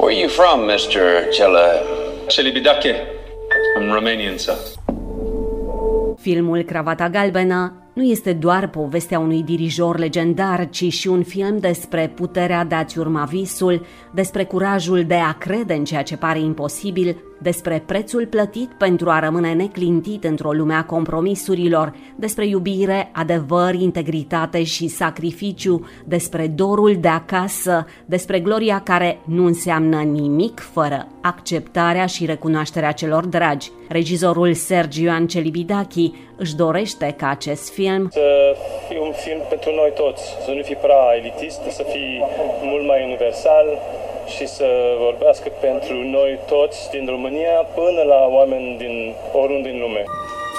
Where are you from, Mr. Celibidache. I'm Romanian, sir. Filmul Cravata Galbenă nu este doar povestea unui dirijor legendar, ci și un film despre puterea de a-ți urma visul, despre curajul de a crede în ceea ce pare imposibil, despre prețul plătit pentru a rămâne neclintit într-o lume a compromisurilor, despre iubire, adevăr, integritate și sacrificiu, despre dorul de acasă, despre gloria care nu înseamnă nimic fără acceptarea și recunoașterea celor dragi. Regizorul Sergiu Ioan Celibidache își dorește ca acest film să fie un film pentru noi toți, să nu fie prea elitist, să fie mult mai universal și să vorbească pentru noi toți din România până la oameni din oriunde din lume.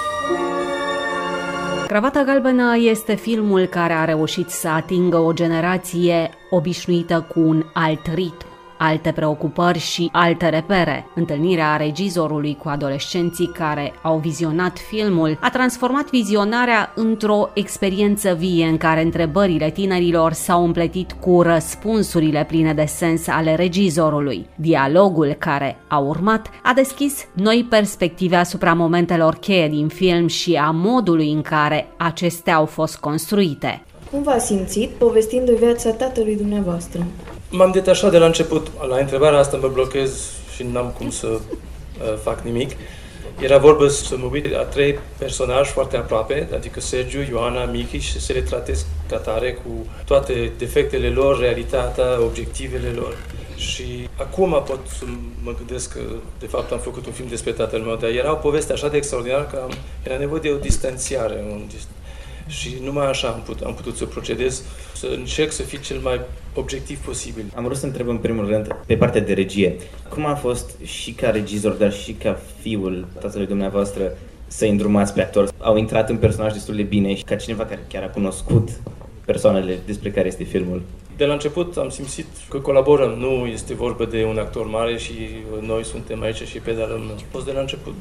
Cravata Galbenă este filmul care a reușit să atingă o generație obișnuită cu un alt ritm, alte preocupări și alte repere. Întâlnirea regizorului cu adolescenții care au vizionat filmul a transformat vizionarea într-o experiență vie în care întrebările tinerilor s-au împletit cu răspunsurile pline de sens ale regizorului. Dialogul care a urmat a deschis noi perspective asupra momentelor cheie din film și a modului în care acestea au fost construite. Cum v-ați simțit povestindu-i viața tatălui dumneavoastră? M-am detașat de la început. La întrebarea asta mă blochez și n-am cum să fac nimic. Era vorba să mă uit la trei personaje foarte aproape, adică Sergiu, Ioana, Michi, și să le tratez ca tare cu toate defectele lor, realitatea, obiectivele lor. Și acum pot să mă gândesc că, de fapt, am făcut un film despre tatăl meu, dar era o poveste așa de extraordinară că era nevoie de o distanțiare. Și numai așa am putut să procedez, să încerc să fiu cel mai obiectiv posibil. Am vrut să întreb în primul rând, pe partea de regie, cum a fost și ca regizor, dar și ca fiul tatălui dumneavoastră să îndrumați pe actor? Au intrat în personaj destul de bine și ca cineva care chiar a cunoscut persoanele despre care este filmul. De la început am simțit că colaborăm, nu este vorba de un actor mare și noi suntem aici și pedalăm. A fost de la început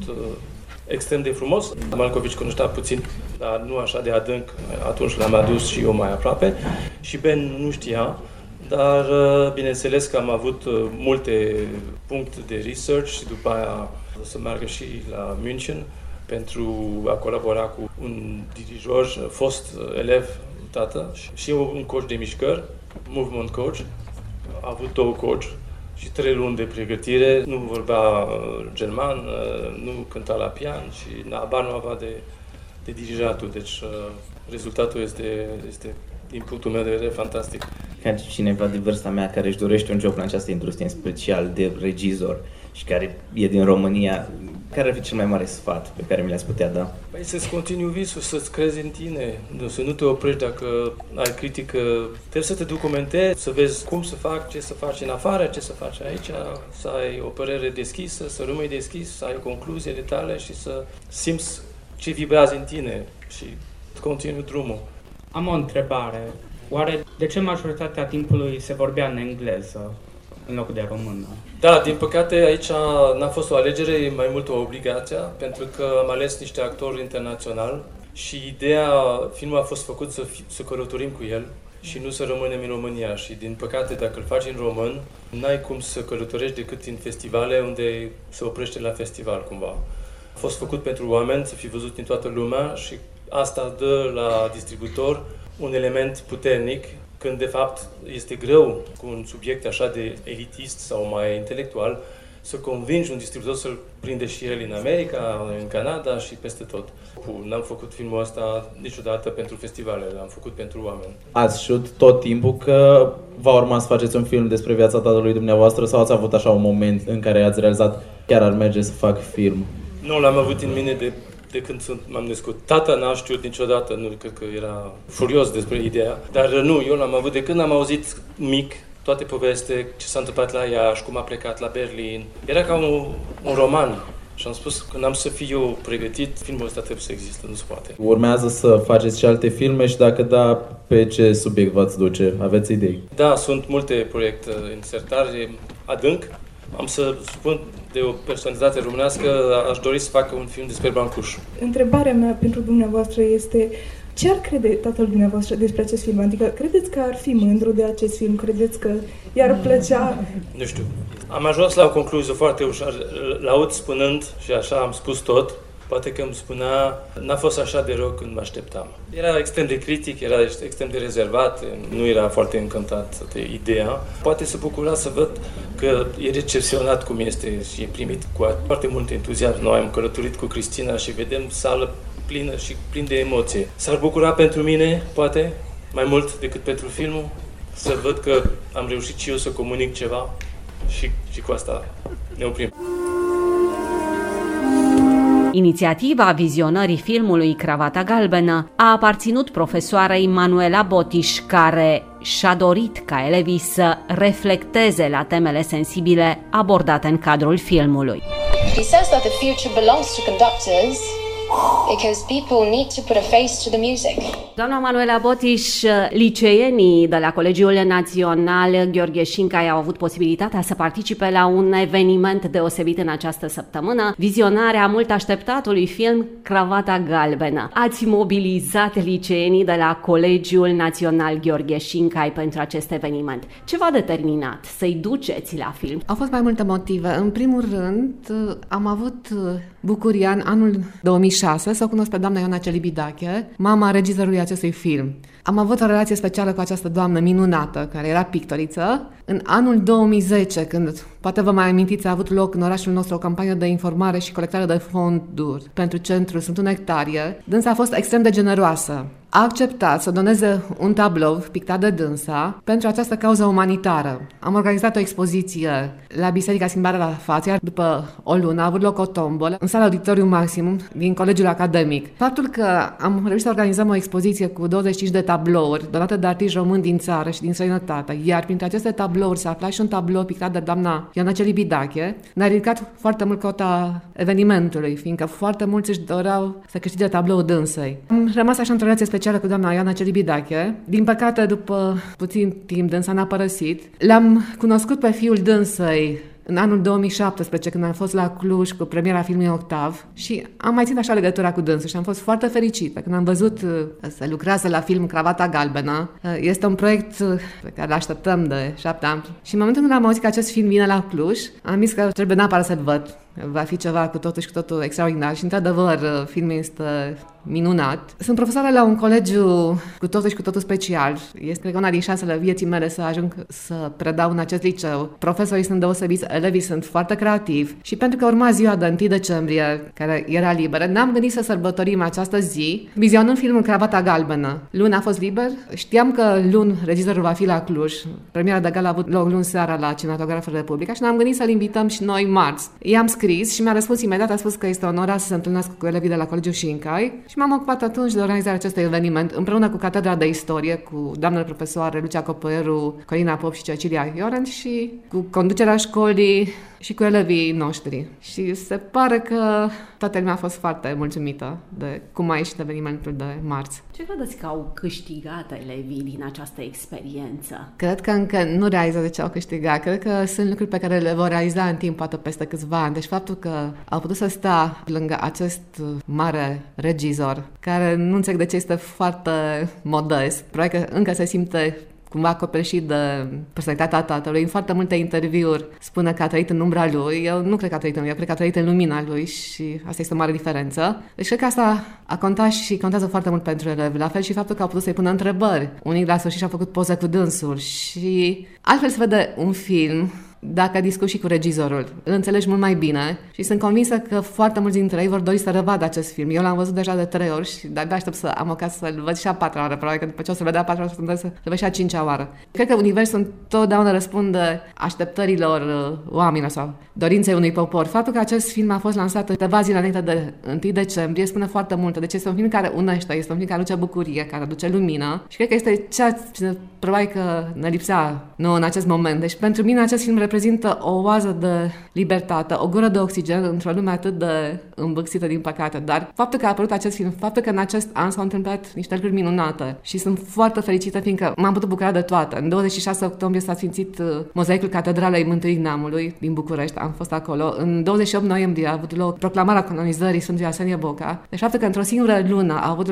extrem de frumos. Malcovici cunoștea puțin, dar nu așa de adânc. Atunci l-am adus și eu mai aproape. Și Ben nu știa, dar bineînțeles că am avut multe puncte de research și după aia să meargă și la München pentru a colabora cu un dirijor, fost elev, tată, și un coach de mișcări, movement coach. A avut 2 coach și 3 luni de pregătire, nu vorbea german, nu cânta la pian și abar nu avea de dirijatul, deci rezultatul este, din punctul meu de vedere, fantastic. Ca cineva de vârsta mea care își dorește un job în această industrie, în special de regizor și care e din România, care ar fi cel mai mare sfat pe care mi l-ați putea da? Păi să-ți continui visul, să-ți crezi în tine, să nu te oprești dacă ai critică. Trebuie să te documentezi, să vezi cum să faci, ce să faci în afară, ce să faci aici, să ai o părere deschisă, să rămâi deschis, să ai concluziile tale și să simți ce vibrează în tine și continui drumul. Am o întrebare. Oare de ce majoritatea timpului se vorbea în engleză în loc de română? Da, din păcate aici n-a fost o alegere, e mai mult o obligație, pentru că am ales niște actori internaționali și ideea filmului a fost făcut să călătorim cu el și nu să rămânem în România. Și din păcate, dacă îl faci în român, n-ai cum să călătorești decât în festivale unde se oprește la festival cumva. A fost făcut pentru oameni, să fie văzut în toată lumea și asta dă la distribuitor un element puternic, când de fapt este greu cu un subiect așa de elitist sau mai intelectual să convingi un distribuitor să-l prinde și el în America, în Canada și peste tot. N-am făcut filmul ăsta niciodată pentru festivale, l-am făcut pentru oameni. Ați știut tot timpul că va urma să faceți un film despre viața tatălui dumneavoastră sau ați avut așa un moment în care ați realizat chiar ar merge să fac film? Nu, l-am avut în mine de când m-am născut. Tata n-a știut niciodată, nu cred că era furios despre ideea, dar nu, eu l-am avut de când am auzit mic toate poveste, ce s-a întâmplat la Iași, cum a plecat la Berlin. Era ca un roman. Și am spus, când am să fiu pregătit, filmul ăsta trebuie să existe, nu se poate. Urmează să faceți și alte filme și dacă da, pe ce subiect v-ați duce? Aveți idei? Da, sunt multe proiecte în sertare adânc. Am să spun de o personalitate românească, aș dori să facă un film despre Brancuș. Întrebarea mea pentru dumneavoastră este: ce ar crede tatăl dumneavoastră despre acest film? Adică, credeți că ar fi mândru de acest film? Credeți că i-ar plăcea? Nu știu. Am ajuns la o concluzie foarte ușor. L-aud spunând și așa am spus tot. Poate că îmi spunea, n-a fost așa de rău când mă așteptam. Era extrem de critic, era extrem de rezervat, nu era foarte încântat de ideea. Poate se bucura să văd că e recepționat cum este și e primit cu foarte mult entuziasm. Noi am călătorit cu Cristina și vedem sală plină și plin de emoție. S-ar bucura pentru mine, poate, mai mult decât pentru filmul, să văd că am reușit și eu să comunic ceva și cu asta ne oprim. Inițiativa vizionării filmului Cravata Galbenă a aparținut profesoarei Manuela Botiș, care și-a dorit ca elevii să reflecteze la temele sensibile abordate în cadrul filmului. He says that the future belongs to conductors because people need to put a face to the music. Doamna Manuela Botiș, liceenii de la Colegiul Național Gheorghe Șincai au avut posibilitatea să participe la un eveniment deosebit în această săptămână, vizionarea mult așteptatului film Cravata Galbenă. Ați mobilizat liceenii de la Colegiul Național Gheorghe Șincai pentru acest eveniment. Ce v-a determinat să-i duceți la film? Au fost mai multe motive. În primul rând, am avut bucuria în anul 2006 să o cunosc pe doamna Ioana Celibidache, mama regizorului acestui film. Am avut o relație specială cu această doamnă minunată, care era pictoriță. În anul 2010, când, poate vă mai amintiți, a avut loc în orașul nostru o campanie de informare și colectare de fonduri pentru centru Sunt 1 hectarie, dânsa a fost extrem de generoasă. A acceptat să doneze un tablou pictat de dânsa pentru această cauză umanitară. Am organizat o expoziție la Biserica Schimbarea la Față, iar după o lună a avut loc o tombolă în sala Auditorium Maximum din Colegiul Academic. Faptul că am reușit să organizăm o expoziție cu 25 de tablouri donate de artiști români din țară și din străinătate, iar printre aceste tablouri se afla și un tablou pictat de doamna Ioana Celibidache, ne-a ridicat foarte mult cota evenimentului, fiindcă foarte mulți își doreau să câștige tabloul dânsei. Am rămas așa într-o relație specială cu doamna Ioana Celibidache. Din păcate, după puțin timp, dânsa ne-a părăsit. L-am cunoscut pe fiul dânsei în anul 2017, când am fost la Cluj cu premiera filmului Octav și am mai ținut așa legătura cu dânsul și am fost foarte fericită când am văzut să lucrează la film Cravata Galbenă. Este un proiect pe care îl așteptăm de 7 ani și în momentul când am auzit că acest film vine la Cluj, am zis că trebuie neapărat să-l văd. Va fi ceva cu totul și cu totul extraordinar și, într-adevăr, filmul este minunat. Sunt profesoară la un colegiu cu totul și cu totul special. Este, cred că, una din șansele vieții mele să ajung să predau în acest liceu. Profesorii sunt deosebiți, elevii sunt foarte creativi și pentru că urma ziua de 1 decembrie, care era liberă, ne-am gândit să sărbătorim această zi vizionând filmul Cravata Galbenă. Luni a fost liber, știam că luni regizorul va fi la Cluj. Premiera de gală a avut loc luni seara la Cinematograful Republica și ne-am gândit să-l invităm și noi marți. I-am scris și mi-a răspuns imediat, a spus că este onorat să se întâlnească cu elevii de la Colegiul Șincai și m-am ocupat atunci de organizarea acestui eveniment împreună cu Catedra de Istorie, cu doamnele profesoare Lucia Copăieru, Corina Pop și Cecilia Ioren și cu conducerea școlii și cu elevii noștri. Și se pare că toată lumea a fost foarte mulțumită de cum a ieșit evenimentul de marți. Ce credeți că au câștigat elevii din această experiență? Cred că încă nu realizează ce au câștigat. Cred că sunt lucruri pe care le vor realiza în timp, poate peste câțiva ani. Deci faptul că au putut să stea lângă acest mare regizor, care nu înțeleg de ce este foarte modest, probabil că încă se simte cumva acoperit de personalitatea tatălui. În foarte multe interviuri spune că a trăit în umbra lui. Eu nu cred că a trăit în lui, eu cred că a trăit în lumina lui și asta este o mare diferență. Deci cred că asta a contat și contează foarte mult pentru elevi. La fel și faptul că au putut să-i pună întrebări. Unii la sfârșit și-au făcut poze cu dânsul și altfel se vede un film dacă discuți și cu regizorul. Îl înțelegi mult mai bine și sunt convinsă că foarte mulți dintre ei vor dori să revadă acest film. Eu l-am văzut deja de 3 ori și de-abia aștept să am ocazia să-l văd și a 4-a oară. Probabil că după ce o să-l vedea a 4-a oară, să-l văd și a 5-a oară. Cred că universul întotdeauna răspunde așteptărilor oamenilor sau dorinței unui popor. Faptul că acest film a fost lansat câteva zile înainte de 1 decembrie spune foarte multe. Deci este un film care unește, este un film care aduce bucurie, care aduce lumină și cred că este ceea ce probabil că ne lipsea nouă în acest moment. Deci pentru mine acest film reprezintă o oază de libertate, o gură de oxigen într-o lume atât de îmbâxită din păcate. Dar faptul că a apărut acest film, faptul că în acest an s-au întâmplat niște lucruri minunate și sunt foarte fericită fiindcă m-am putut bucura de toate. În 26 octombrie s-a sfințit mozaicul Catedralei Mântuirii Neamului din București, am fost acolo. În 28 noiembrie a avut loc proclamarea canonizării Sfântului Arsenie Boca. Deci faptul că într-o singură lună a avut loc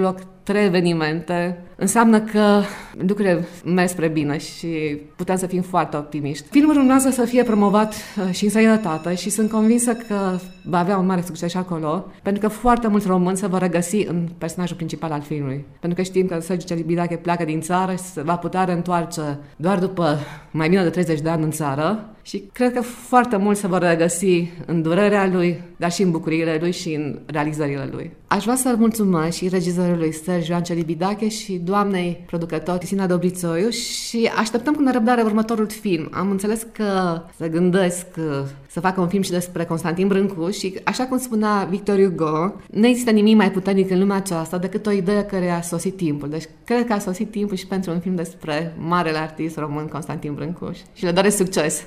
3 evenimente, înseamnă că lucrurile merg spre bine și putem să fim foarte optimiști. Filmul urmează să fie promovat și în străinătate și sunt convinsă că va avea un mare succes și acolo, pentru că foarte mulți români se vor regăsi în personajul principal al filmului. Pentru că știm că Sergiu Celibidache pleacă din țară și se va putea reîntoarce doar după mai bine de 30 de ani în țară și cred că foarte mulți se vor regăsi în durerea lui, dar și în bucuriile lui și în realizările lui. Aș vrea să-l mulțumesc și regizorului Sergiu Celibidache și doamnei producător Cristina Dobrițoiu și așteptăm cu nerăbdare următorul film. Am înțeles că se gândesc să facă un film și despre Constantin Brâncuș și, așa cum spunea Victor Hugo, nu există nimic mai puternic în lumea aceasta decât o idee care a sosit timpul. Deci cred că a sosit timpul și pentru un film despre marele artist român Constantin Brâncuș și le doresc succes!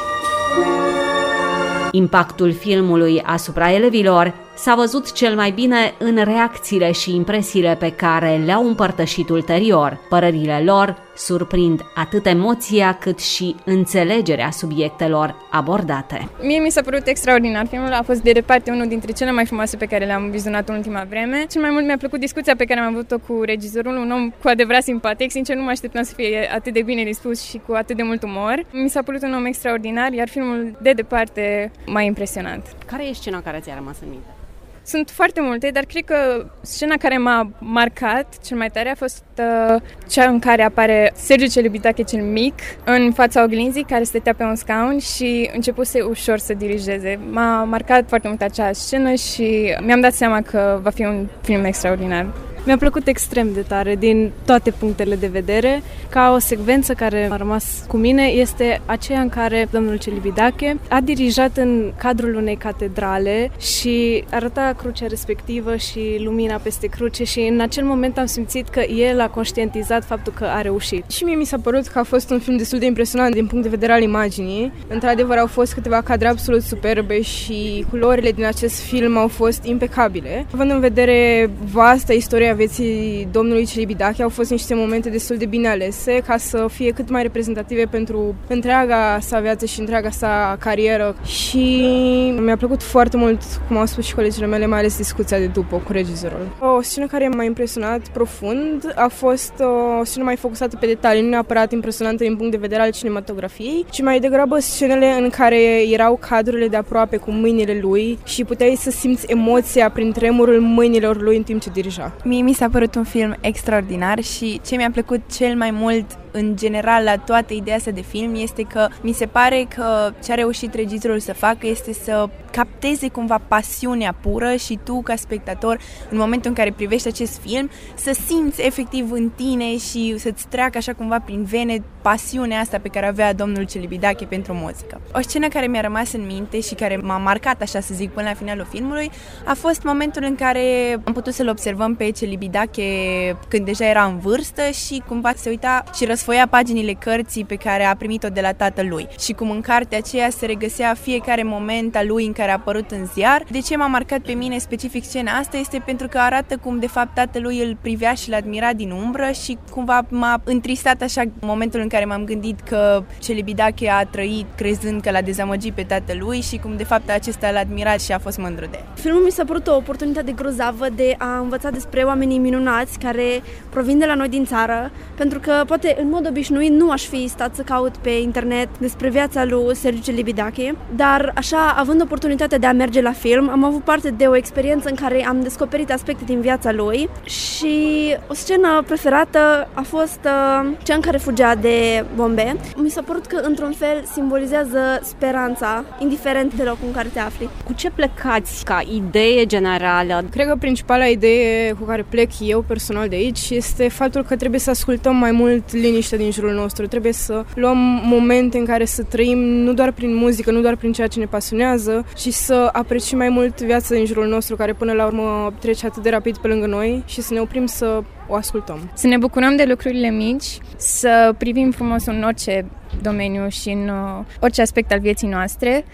Impactul filmului asupra elevilor s-a văzut cel mai bine în reacțiile și impresiile pe care le-au împărtășit ulterior. Părerile lor surprind atât emoția cât și înțelegerea subiectelor abordate. Mie mi s-a părut extraordinar. Filmul a fost de departe unul dintre cele mai frumoase pe care le-am vizionat în ultima vreme. Cel mai mult mi-a plăcut discuția pe care am avut-o cu regizorul, un om cu adevărat simpatic. Sincer, nu mă așteptam să fie atât de bine dispus și cu atât de mult umor. Mi s-a părut un om extraordinar, iar filmul de departe m-a impresionat. Care e scena care ți-a rămas în minte? Sunt foarte multe, dar cred că scena care m-a marcat cel mai tare a fost cea în care apare Sergiu Celibidache cel mic în fața oglinzii, care stătea pe un scaun și începuse ușor să dirigeze. M-a marcat foarte mult acea scenă și mi-am dat seama că va fi un film extraordinar. Mi-a plăcut extrem de tare din toate punctele de vedere. Ca o secvență care a rămas cu mine este aceea în care domnul Celibidache a dirijat în cadrul unei catedrale și arăta crucea respectivă și lumina peste cruce și în acel moment am simțit că el a conștientizat faptul că a reușit. Și mie mi s-a părut că a fost un film destul de impresionant din punct de vedere al imaginii. Într-adevăr au fost câteva cadre absolut superbe și culorile din acest film au fost impecabile. Având în vedere vasta istoria vieții domnului Celibidache, au fost niște momente destul de bine alese ca să fie cât mai reprezentative pentru întreaga sa viață și întreaga sa carieră. Și mi-a plăcut foarte mult, cum au spus și colegile mele, mai ales discuția de după cu regizorul. O scenă care m-a impresionat profund a fost o scenă mai focusată pe detalii, nu neapărat impresionantă din punct de vedere al cinematografiei, ci mai degrabă scenele în care erau cadrurile de aproape cu mâinile lui și puteai să simți emoția prin tremurul mâinilor lui în timp ce dirija. Mie mi s-a părut un film extraordinar și ce mi-a plăcut cel mai mult în general la toată ideea asta de film este că mi se pare că ce a reușit regizorul să facă este să capteze cumva pasiunea pură și tu ca spectator în momentul în care privești acest film să simți efectiv în tine și să-ți treacă așa cumva prin vene pasiunea asta pe care avea domnul Celibidache pentru muzică. O scenă care mi-a rămas în minte și care m-a marcat, așa să zic, până la finalul filmului a fost momentul în care am putut să-l observăm pe Celibidache când deja era în vârstă și cumva se uita și răsfoia paginile cărții pe care a primit-o de la tatălui și cum în cartea aceea se regăsea fiecare moment al lui în care a apărut în ziar. De ce m-a marcat pe mine specific scena asta este pentru că arată cum de fapt tatălui îl privea și îl admira din umbră și cumva m-a întristat așa momentul în care m-am gândit că Celibidache a trăit crezând că l-a dezamăgit pe tatălui și cum de fapt acesta l-a admirat și a fost mândru de el. Filmul mi s-a părut o oportunitate grozavă de a învăța despre oamenii minunați care provin de la noi din țară, pentru că poate în mod obișnuit nu aș fi stat să caut pe internet despre viața lui Sergiu Celibidache, dar așa, având oportunitatea de a merge la film, am avut parte de o experiență în care am descoperit aspecte din viața lui și o scenă preferată a fost cea în care fugea de bombe. Mi s-a părut că într-un fel simbolizează speranța, indiferent de locul în care te afli. Cu ce plecați ca idee generală? Cred că principala idee cu care plec eu personal de aici este faptul că trebuie să ascultăm mai mult liniștea din jurul nostru. Trebuie să luăm momente în care să trăim nu doar prin muzică, nu doar prin ceea ce ne pasionează, ci să apreciem mai mult viața din jurul nostru, care până la urmă trece atât de rapid pe lângă noi și să ne oprim să o ascultăm. Să ne bucurăm de lucrurile mici, să privim frumos în orice domeniu și în orice aspect al vieții noastre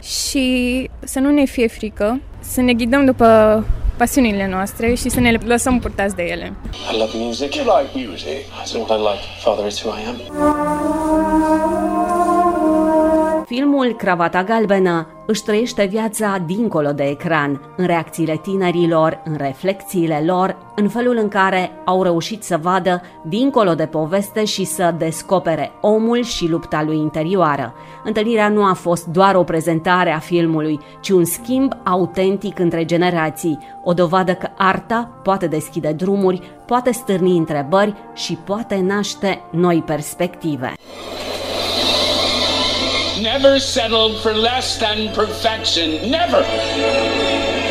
și să nu ne fie frică, să ne ghidăm după pasiunile noastre și să ne lăsăm purtați de ele. I love music. You like music? That's all I like. Father, it's who I am. Filmul Cravata Galbenă își trăiește viața dincolo de ecran, în reacțiile tinerilor, în reflexiile lor, în felul în care au reușit să vadă dincolo de poveste și să descopere omul și lupta lui interioară. Întâlnirea nu a fost doar o prezentare a filmului, ci un schimb autentic între generații, o dovadă că arta poate deschide drumuri, poate stârni întrebări și poate naște noi perspective. Never settled for less than perfection. Never!